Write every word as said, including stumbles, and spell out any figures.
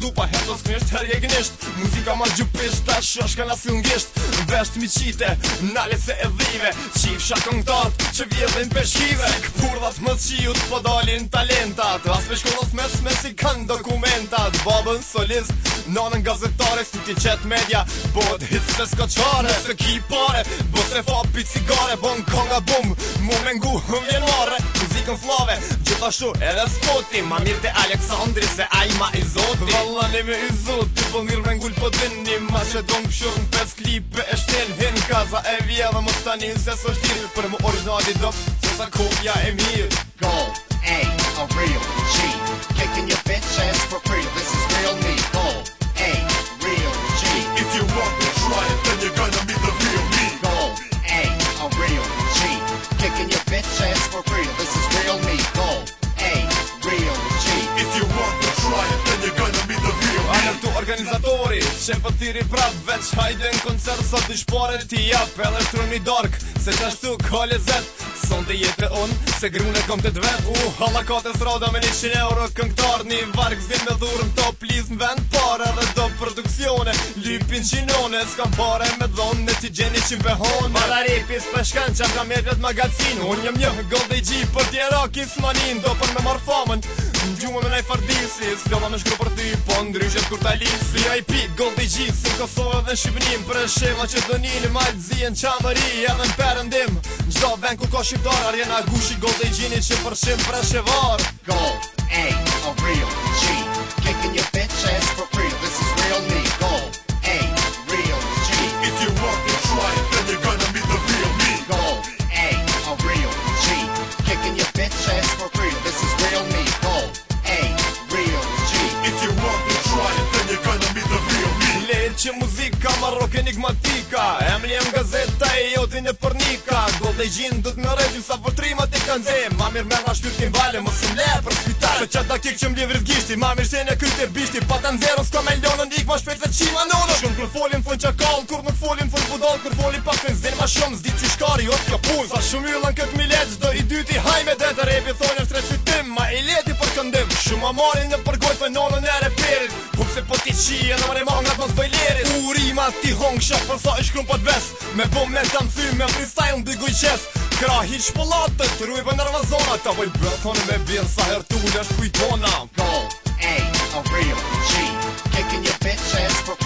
dupa hetos knisht herje gnisht. Muzika ma gjupisht, ta shoshka na sëngisht. Vesht mi qite, nale se e dhive. Qifsha këngtat, që vjedhin peshkive. Si këpurdhat më qiut, po dalin talentat. As me shkollos mes me si kanë dokumentat. Babën solist, nanën gazetare. Stuti qet media, bod hit se skoqare. Nëse ki pare, bo se fapi cigare. Bon konga bum, mu me ngu vjen mare. Muzikën slave, gjithashtu edhe spoti. Ma mirë te Aleksandri se ajma i zoti. Vallani me i zoti, po mirë me ngull po dini. Ma që don këshur në pes klipe e shtel. Hin kaza e vje dhe më stani se so shtirë. Për më originali do, se sa kopja e mirë. Gold, A, a real G. Kicking your bitch ass for free. This is real me. Gold, A, real G. If you want to try it, then you're gonna meet the real me. Gold, A, a real G. Kicking your bitch ass for free. This is real me. Gold, A, real G. If you want to try it, then you're gonna meet the real me. Anë tu organizatori, që për tiri prap. Veç hajde në koncert, sa dy shpare ti jap. Edhe shtrun i dark, se qashtu ka lezet. Son të jetë unë, se grune kom të dvet. U, uh, halakate s'rada me një qinë euro këngtar. Një varg zin me dhurën top lis në vend pare. Dhe do produksione, lypin qinone. S'kam pare me dhonë, në ti gjeni qim behone. Mara repis për shkan, qam ka mjetët magazin. Unë jam një gold A G, për tjera kis manin. Do për me marrë famën, në gjumë me nej fardisi. S'fjalla me shkru për ty, po ndryshet kur ta lisi. V I P, gold A G, si në Kosovë dhe në Shqipënim. Për e shema që dënini, majtë zien qamëri. Edhe në perëndim, gjdo ven ku ka shqiptar. Arjena gushi gold A G-ni që përshim preshevar. Gold, A, a real G. Kicking your bitch ass for free. This is real me. Gold, A, real G. If you want to try it, then you're gonna meet the real me. Gold, A, a real G. Kicking your bitch ass for free. This is real me. Gold, A, real G. If you want to try it, then you're gonna meet the real me. Lejt që muzika ma rock enigmatika. Emri jem gazeta e jotin e përnika. Gold A G-n du t'me rejgjim sa vëtrimat i kanë zem. Ma mirë merna shpyrtin vale, më sëm le për spital. Se qatë dakik që m'bje vrizgishti, ma mirë se në kryt e bishti. Pa të nxero s'ka me lonën, ik ma shpejt se qima nono. Shumë kër folin fën qakall, kur nuk folin fën budal. Kër folin pak në zin ma shumë, s'di që shkari, ot kjo pun. Sa shumë yllën këtë milet, zdo i dyti hajme dhe të repi thonë është reqytim. Ma i leti për këndim, shumë amarin në përgoj fenonën e reperit. Pupse po ti qi edhe më remangat mos bëjlerit. Urima ti hong shok për sa i shkrum për t'ves. Me bom me të mthy, me freestyle në dyguj qes. Kra hi shpollatët, të rujve në rëvazonat. Ta boj bëthone me birë sa her tu është kujtona. Gold, A, a real G. Kicking your bitch ass for